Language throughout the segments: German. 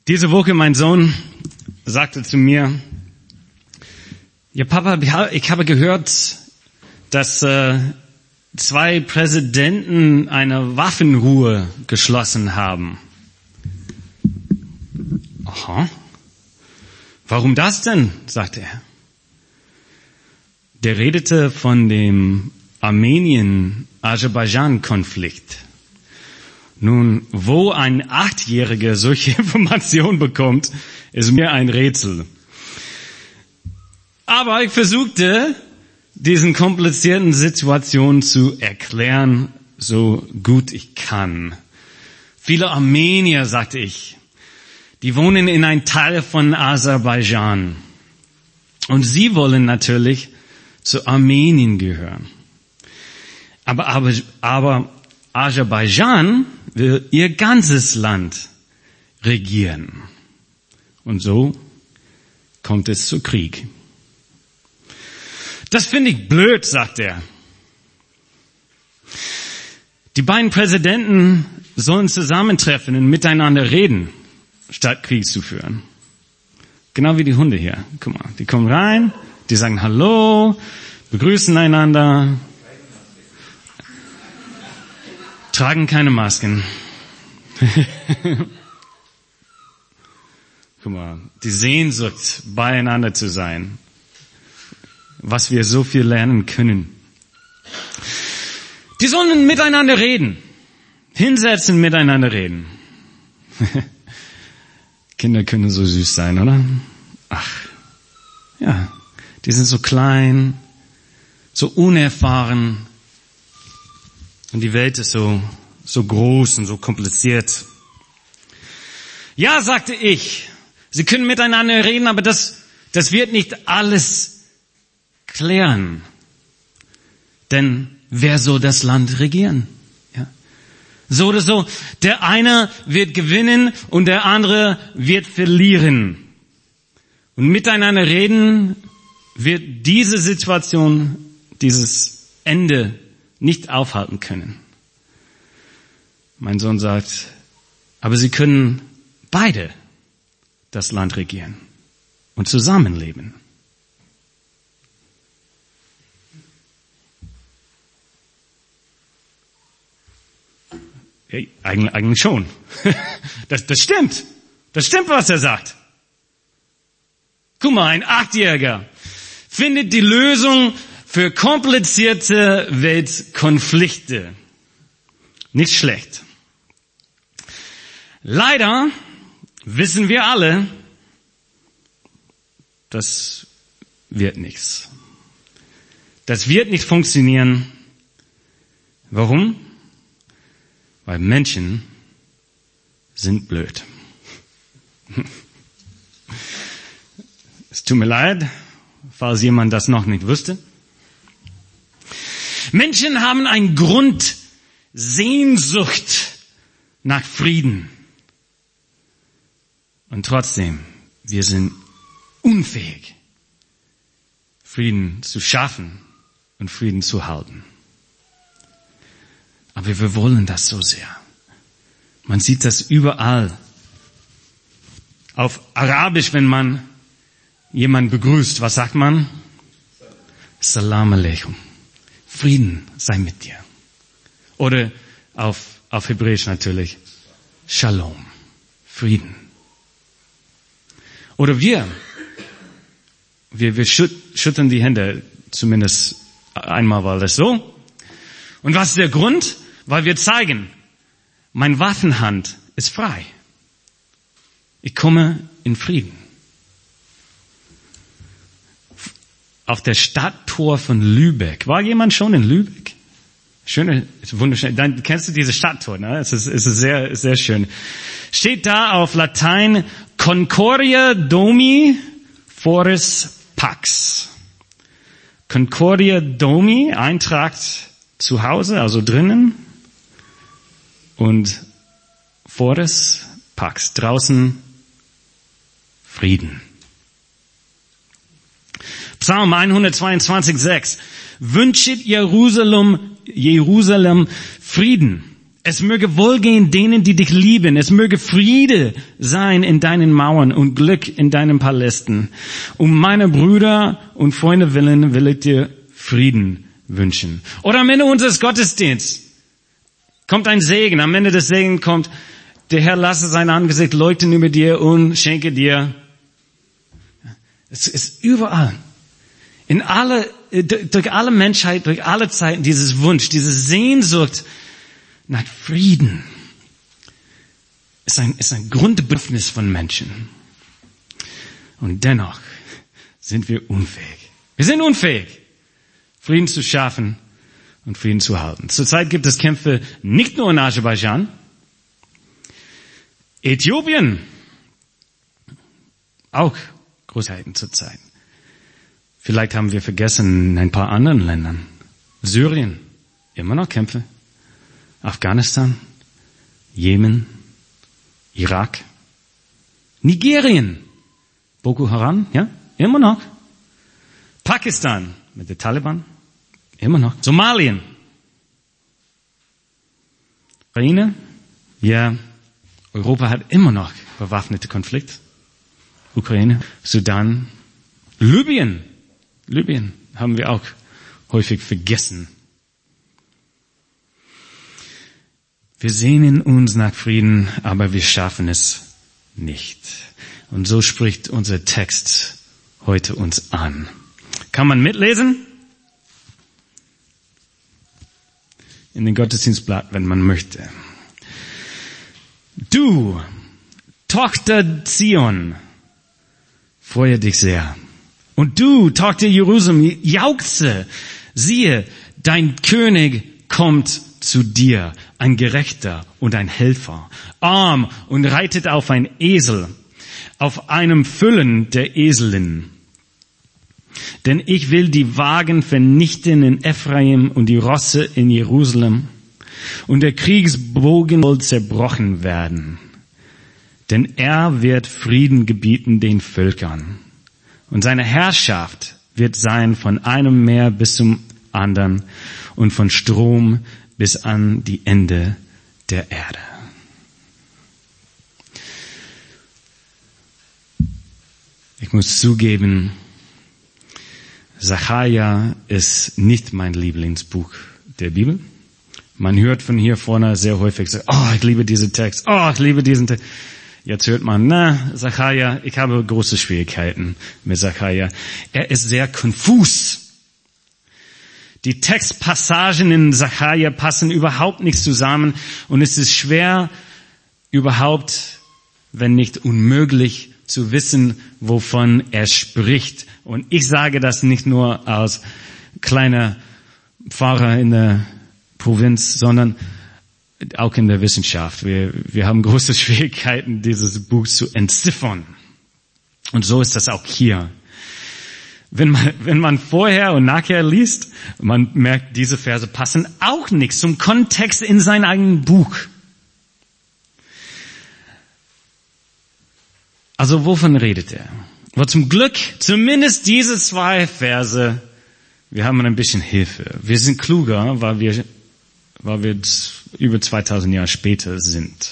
Diese Woche mein Sohn sagte zu mir, ja Papa, ich habe gehört, dass 2 Präsidenten eine Waffenruhe geschlossen haben. Aha. Warum das denn? Sagte er. Der redete von dem Armenien-Aserbaidschan-Konflikt. Nun, wo ein 8-Jähriger solche Informationen bekommt, ist mir ein Rätsel. Aber ich versuchte, diesen komplizierten Situationen zu erklären, so gut ich kann. Viele Armenier, sagte ich, die wohnen in einem Teil von Aserbaidschan. Und sie wollen natürlich zu Armenien gehören. Aber Aserbaidschan will ihr ganzes Land regieren. Und so kommt es zu Krieg. Das finde ich blöd, sagt er. Die beiden Präsidenten sollen zusammentreffen und miteinander reden, statt Krieg zu führen. Genau wie die Hunde hier. Guck mal, die kommen rein, die sagen Hallo, begrüßen einander, tragen keine Masken. Guck mal, die Sehnsucht, beieinander zu sein, was wir so viel lernen können. Die sollen miteinander reden, hinsetzen, miteinander reden. Kinder können so süß sein, oder? Ach, ja, die sind so klein, so unerfahren. Und die Welt ist so groß und so kompliziert. Ja, sagte ich, sie können miteinander reden, aber das wird nicht alles klären. Denn wer soll das Land regieren? Ja. So oder so, der eine wird gewinnen und der andere wird verlieren. Und miteinander reden wird diese Situation, dieses Ende nicht aufhalten können. Mein Sohn sagt, aber sie können beide das Land regieren und zusammenleben. Hey, eigentlich schon. Das stimmt. Das stimmt, was er sagt. Guck mal, ein 8-Jähriger findet die Lösung für komplizierte Weltkonflikte. Nicht schlecht. Leider wissen wir alle, das wird nichts. Das wird nicht funktionieren. Warum? Weil Menschen sind blöd. Es tut mir leid, falls jemand das noch nicht wusste. Menschen haben eine Grundsehnsucht nach Frieden. Und trotzdem, wir sind unfähig, Frieden zu schaffen und Frieden zu halten. Aber wir wollen das so sehr. Man sieht das überall. Auf Arabisch, wenn man jemanden begrüßt, was sagt man? Salam alaikum. Frieden sei mit dir. Oder auf Hebräisch natürlich. Shalom. Frieden. Oder wir schütteln die Hände, zumindest einmal war das so. Und was ist der Grund? Weil wir zeigen, meine Waffenhand ist frei. Ich komme in Frieden. Auf der Stadttor von Lübeck. War jemand schon in Lübeck? Schöne, wunderschön. Dann kennst du diese Stadttor, ne? Es ist sehr, sehr schön. Steht da auf Latein Concordia Domi Foris Pax. Concordia Domi, Eintracht zu Hause, also drinnen. Und Foris Pax, draußen Frieden. Psalm 122,6. Wünschet Jerusalem Frieden. Es möge wohlgehen denen, die dich lieben. Es möge Friede sein in deinen Mauern und Glück in deinen Palästen. Um meine Brüder und Freunde willen will ich dir Frieden wünschen. Oder am Ende unseres Gottesdienstes kommt ein Segen. Am Ende des Segens kommt, der Herr lasse sein Angesicht leuchten über dir und schenke dir. Es ist überall. Durch alle Menschheit, durch alle Zeiten dieses Wunsch, diese Sehnsucht nach Frieden ist ein Grundbedürfnis von Menschen. Und dennoch sind wir unfähig. Wir sind unfähig, Frieden zu schaffen und Frieden zu halten. Zurzeit gibt es Kämpfe nicht nur in Aserbaidschan, Äthiopien, auch Großheiten zurzeit. Vielleicht haben wir vergessen in ein paar anderen Ländern. Syrien, immer noch Kämpfe. Afghanistan, Jemen, Irak, Nigerien, Boko Haram, ja, immer noch. Pakistan mit den Taliban, immer noch. Somalien, Ukraine, ja, Europa hat immer noch bewaffnete Konflikt. Ukraine, Sudan, Libyen haben wir auch häufig vergessen. Wir sehnen uns nach Frieden, aber wir schaffen es nicht. Und so spricht unser Text heute uns an. Kann man mitlesen? In den Gottesdienstblatt, wenn man möchte. Du, Tochter Zion, freue dich sehr. Und du, Tochter Jerusalem, jauchze. Siehe, dein König kommt zu dir, ein Gerechter und ein Helfer, arm und reitet auf ein Esel, auf einem Füllen der Eselin. Denn ich will die Wagen vernichten in Ephraim und die Rosse in Jerusalem, und der Kriegsbogen soll zerbrochen werden. Denn er wird Frieden gebieten den Völkern. Und seine Herrschaft wird sein von einem Meer bis zum anderen und von Strom bis an die Ende der Erde. Ich muss zugeben, Sacharja ist nicht mein Lieblingsbuch der Bibel. Man hört von hier vorne sehr häufig so, oh, ich liebe diesen Text, oh, ich liebe diesen Text. Jetzt hört man, Sacharja, ich habe große Schwierigkeiten mit Sacharja. Er ist sehr konfus. Die Textpassagen in Sacharja passen überhaupt nicht zusammen und es ist schwer, überhaupt, wenn nicht unmöglich, zu wissen, wovon er spricht. Und ich sage das nicht nur als kleiner Pfarrer in der Provinz, sondern auch in der Wissenschaft. Wir haben große Schwierigkeiten, dieses Buch zu entziffern. Und so ist das auch hier. Wenn man vorher und nachher liest, man merkt, diese Verse passen auch nicht zum Kontext in seinem eigenen Buch. Also wovon redet er? Aber zum Glück, zumindest diese 2 Verse, wir haben ein bisschen Hilfe. Wir sind kluger, weil wir über 2000 Jahre später sind.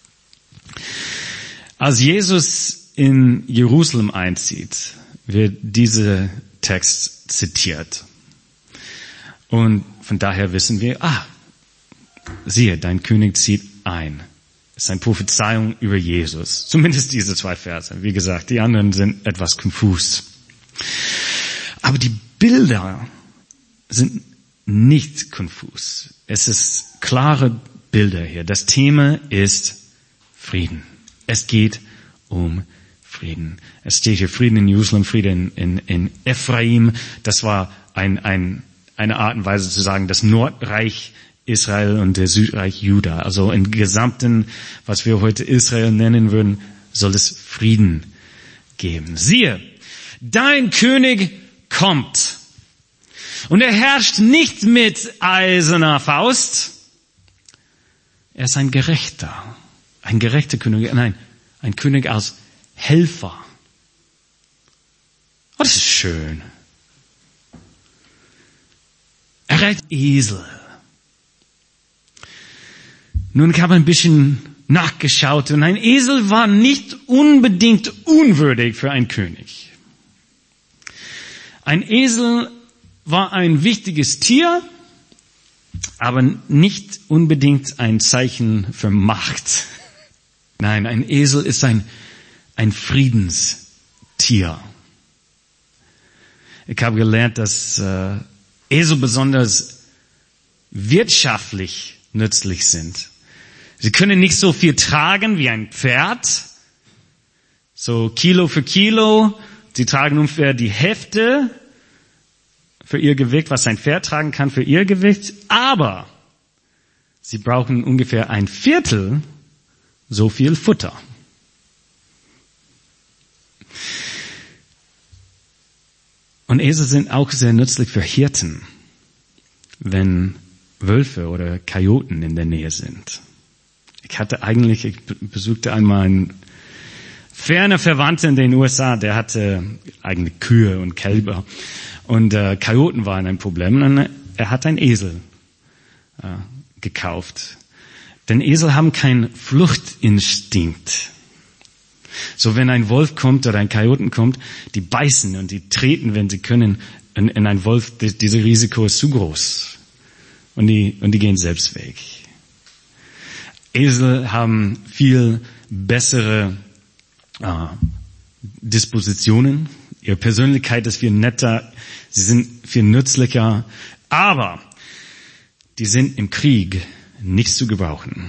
Als Jesus in Jerusalem einzieht, wird dieser Text zitiert. Und von daher wissen wir, siehe, dein König zieht ein. Das ist eine Prophezeiung über Jesus. Zumindest diese 2 Verse. Wie gesagt, die anderen sind etwas konfus. Aber die Bilder sind nicht konfus. Es ist klare Bilder hier. Das Thema ist Frieden. Es geht um Frieden. Es steht hier Frieden in Jerusalem, Frieden in Ephraim. Das war eine Art und Weise zu sagen, das Nordreich Israel und der Südreich Juda. Also im Gesamten, was wir heute Israel nennen würden, soll es Frieden geben. Siehe, dein König kommt. Und er herrscht nicht mit eiserner Faust. Er ist ein gerechter König. Nein, ein König als Helfer. Oh, das ist schön. Er reitet Esel. Nun, ich habe ein bisschen nachgeschaut und ein Esel war nicht unbedingt unwürdig für einen König. Ein Esel war ein wichtiges Tier, aber nicht unbedingt ein Zeichen für Macht. Nein, ein Esel ist ein Friedenstier. Ich habe gelernt, dass Esel besonders wirtschaftlich nützlich sind. Sie können nicht so viel tragen wie ein Pferd, so Kilo für Kilo. Sie tragen ungefähr die Hälfte für ihr Gewicht, was ein Pferd tragen kann für ihr Gewicht, aber sie brauchen ungefähr 1/4 so viel Futter. Und Esel sind auch sehr nützlich für Hirten, wenn Wölfe oder Kojoten in der Nähe sind. Ich besuchte einmal einen ferner Verwandten in den USA, der hatte eigentlich Kühe und Kälber. Und Kojoten waren ein Problem. Und er hat einen Esel gekauft. Denn Esel haben keinen Fluchtinstinkt. So wenn ein Wolf kommt oder ein Kojoten kommt, die beißen und die treten, wenn sie können, in ein Wolf. Dieses Risiko ist zu groß. Und die gehen selbst weg. Esel haben viel bessere Dispositionen. Ihre Persönlichkeit ist viel netter. Sie sind viel nützlicher. Aber die sind im Krieg nicht zu gebrauchen.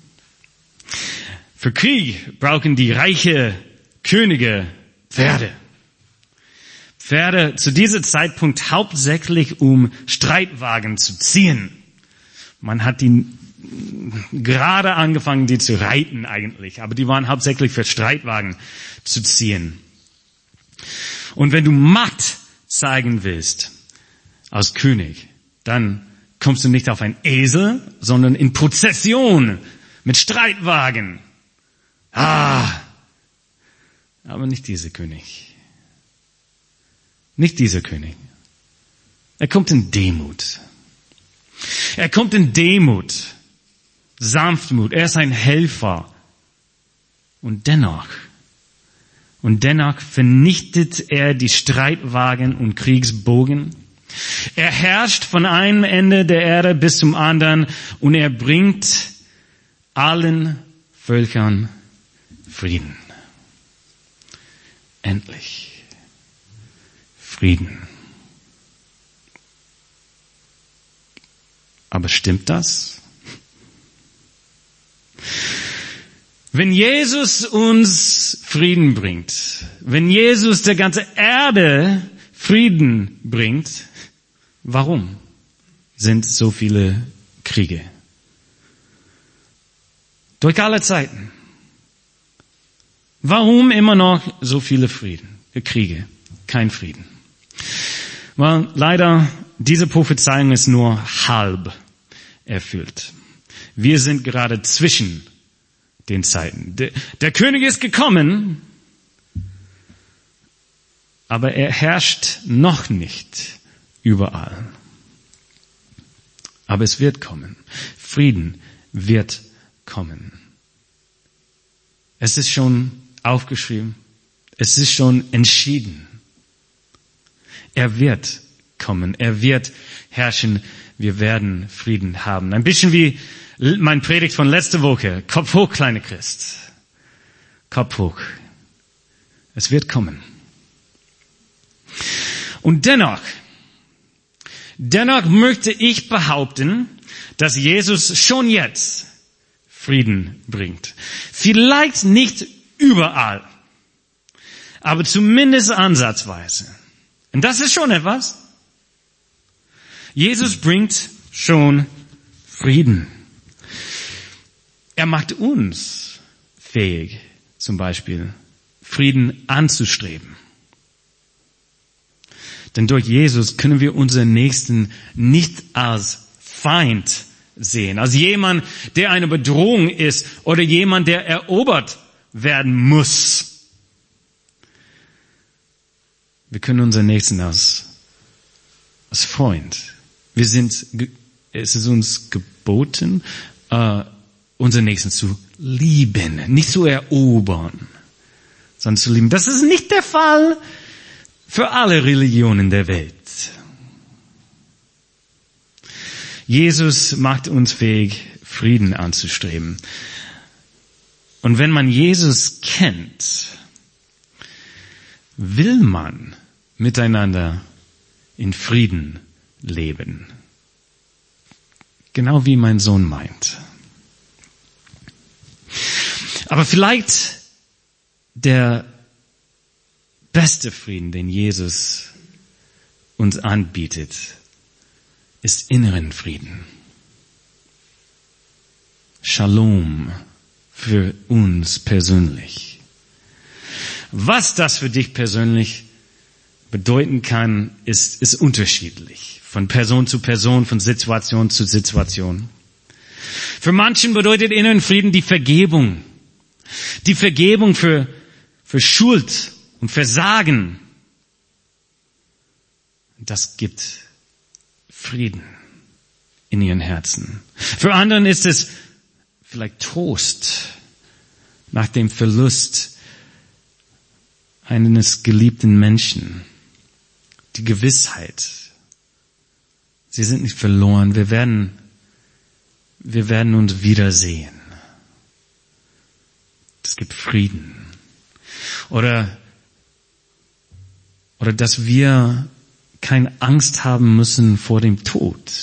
Für Krieg brauchen die reiche Könige Pferde. Pferde zu diesem Zeitpunkt hauptsächlich, um Streitwagen zu ziehen. Man hat die gerade angefangen, die zu reiten eigentlich, aber die waren hauptsächlich für Streitwagen zu ziehen. Und wenn du Macht zeigen willst als König, dann kommst du nicht auf einen Esel, sondern in Prozession mit Streitwagen. Aber nicht dieser König. Nicht dieser König. Er kommt in Demut. Er kommt in Demut, Sanftmut. Er ist ein Helfer. Und dennoch vernichtet er die Streitwagen und Kriegsbogen. Er herrscht von einem Ende der Erde bis zum anderen und er bringt allen Völkern Frieden. Endlich Frieden. Aber stimmt das? Wenn Jesus uns Frieden bringt, wenn Jesus der ganzen Erde Frieden bringt, warum sind so viele Kriege? Durch alle Zeiten. Warum immer noch so viele Kriege? Kein Frieden. Weil leider diese Prophezeiung ist nur halb erfüllt. Wir sind gerade zwischen den Zeiten. Der König ist gekommen, aber er herrscht noch nicht überall. Aber es wird kommen. Frieden wird kommen. Es ist schon aufgeschrieben. Es ist schon entschieden. Er wird kommen. Er wird herrschen. Wir werden Frieden haben. Ein bisschen wie mein Predigt von letzter Woche. Kopf hoch, kleiner Christ. Kopf hoch. Es wird kommen. Und dennoch möchte ich behaupten, dass Jesus schon jetzt Frieden bringt. Vielleicht nicht überall, aber zumindest ansatzweise. Und das ist schon etwas. Jesus bringt schon Frieden. Er macht uns fähig, zum Beispiel Frieden anzustreben. Denn durch Jesus können wir unseren Nächsten nicht als Feind sehen, als jemand, der eine Bedrohung ist oder jemand, der erobert werden muss. Wir können unseren Nächsten als Freund. Es ist uns geboten, unseren Nächsten zu lieben, nicht zu erobern, sondern zu lieben. Das ist nicht der Fall für alle Religionen der Welt. Jesus macht uns fähig, Frieden anzustreben. Und wenn man Jesus kennt, will man miteinander in Frieden leben. Genau wie mein Sohn meint. Aber vielleicht der beste Frieden, den Jesus uns anbietet, ist inneren Frieden. Shalom für uns persönlich. Was das für dich persönlich bedeuten kann, ist unterschiedlich. Von Person zu Person, von Situation zu Situation. Für manchen bedeutet inneren Frieden die Vergebung. Die Vergebung für Schuld und Versagen. Das gibt Frieden in ihren Herzen. Für anderen ist es vielleicht Trost nach dem Verlust eines geliebten Menschen. Die Gewissheit, sie sind nicht verloren, wir werden uns wiedersehen. Es gibt Frieden. Oder dass wir keine Angst haben müssen vor dem Tod.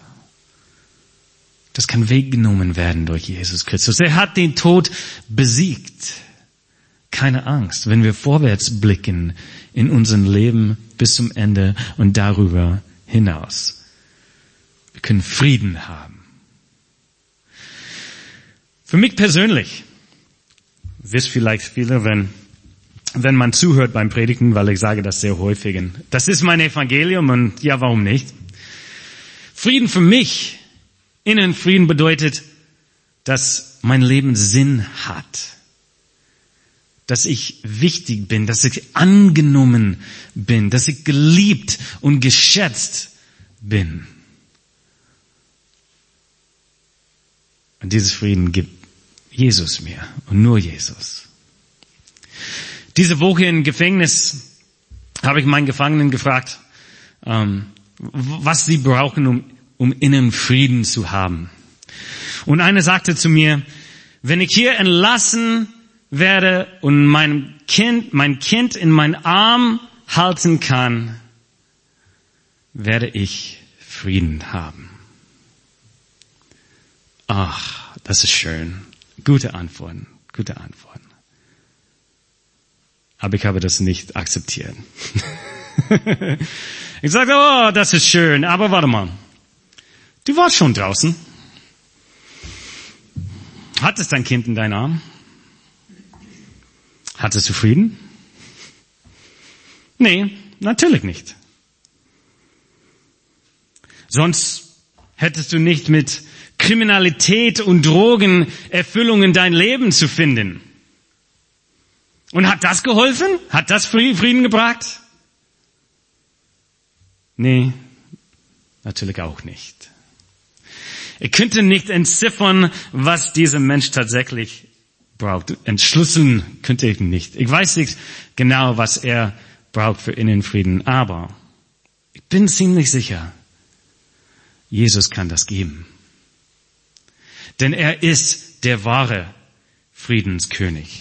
Das kann weggenommen werden durch Jesus Christus. Er hat den Tod besiegt. Keine Angst, wenn wir vorwärts blicken in unserem Leben bis zum Ende und darüber hinaus. Wir können Frieden haben. Für mich persönlich, wisst vielleicht viele, wenn man zuhört beim Predigen, weil ich sage das sehr häufig. Das ist mein Evangelium und ja, warum nicht? Frieden für mich, inneren Frieden bedeutet, dass mein Leben Sinn hat. Dass ich wichtig bin, dass ich angenommen bin, dass ich geliebt und geschätzt bin. Und dieses Frieden gibt Jesus mir und nur Jesus. Diese Woche im Gefängnis habe ich meinen Gefangenen gefragt, was sie brauchen, um inneren Frieden zu haben. Und einer sagte zu mir, wenn ich hier entlassen werde und mein Kind in meinen Arm halten kann, werde ich Frieden haben. Ach, das ist schön. Gute Antworten. Aber ich habe das nicht akzeptiert. Ich sage, oh, das ist schön, aber warte mal. Du warst schon draußen. Hattest dein Kind in deinen Arm? Hattest du Frieden? Nee, natürlich nicht. Sonst hättest du nicht mit Kriminalität und Drogen Erfüllung in dein Leben zu finden. Und hat das geholfen? Hat das Frieden gebracht? Nee, natürlich auch nicht. Ich könnte nicht entziffern, was dieser Mensch tatsächlich braucht. Entschlüsseln könnte ich nicht. Ich weiß nicht genau, was er braucht für inneren Frieden, aber ich bin ziemlich sicher, Jesus kann das geben. Denn er ist der wahre Friedenskönig.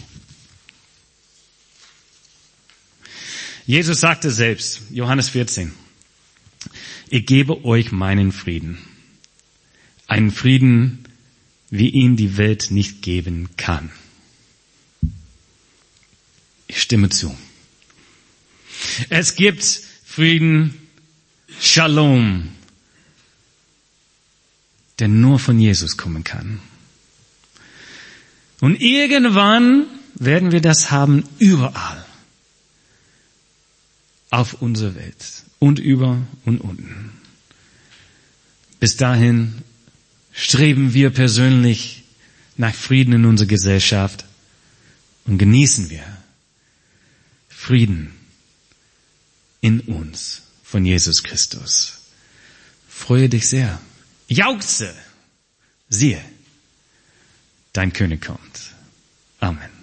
Jesus sagte selbst, Johannes 14, ich gebe euch meinen Frieden. Einen Frieden, wie ihn die Welt nicht geben kann. Ich stimme zu. Es gibt Frieden, Shalom, der nur von Jesus kommen kann. Und irgendwann werden wir das haben überall. Auf unserer Welt. Und über und unten. Bis dahin streben wir persönlich nach Frieden in unserer Gesellschaft und genießen wir Frieden in uns von Jesus Christus. Freue dich sehr. Jauchze. Siehe, dein König kommt. Amen.